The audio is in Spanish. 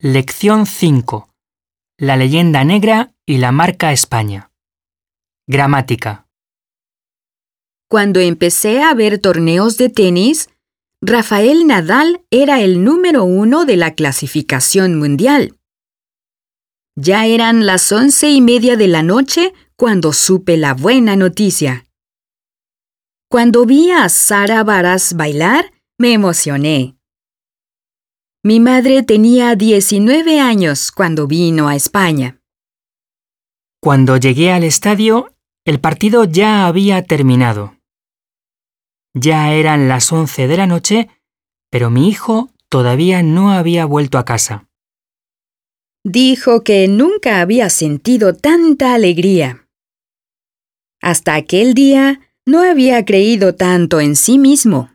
Lección 5. La leyenda negra y la marca España. Gramática. Cuando empecé a ver torneos de tenis, Rafael Nadal era el número 1 de la clasificación mundial. Ya eran las 11:30 de la noche cuando supe la buena noticia. Cuando vi a Sara Baras bailar, me emocioné. Mi madre tenía 19 años cuando vino a España. Cuando llegué al estadio, el partido ya había terminado. Ya eran las 11 de la noche, pero mi hijo todavía no había vuelto a casa. Dijo que nunca había sentido tanta alegría. Hasta aquel día no había creído tanto en sí mismo.